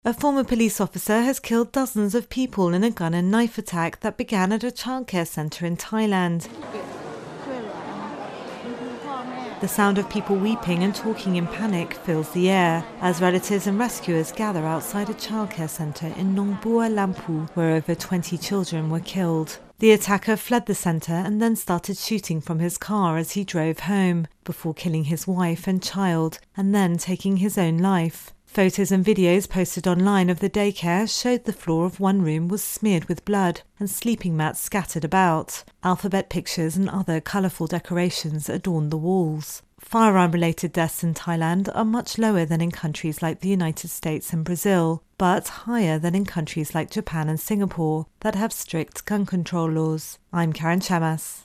A former police officer has killed dozens of people in a gun and knife attack that began at a childcare centre in Thailand. The sound of people weeping and talking in panic fills the air as relatives and rescuers gather outside a childcare centre in Nong Bua Lampu, where over 20 children were killed. The attacker fled the centre and then started shooting from his car as he drove home, before killing his wife and child and then taking his own life. Photos and videos posted online of the daycare showed the floor of one room was smeared with blood and sleeping mats scattered about. Alphabet pictures and other colourful decorations adorned the walls. Firearm-related deaths in Thailand are much lower than in countries like the United States and Brazil, but higher than in countries like Japan and Singapore that have strict gun control laws. I'm Karen Chamas.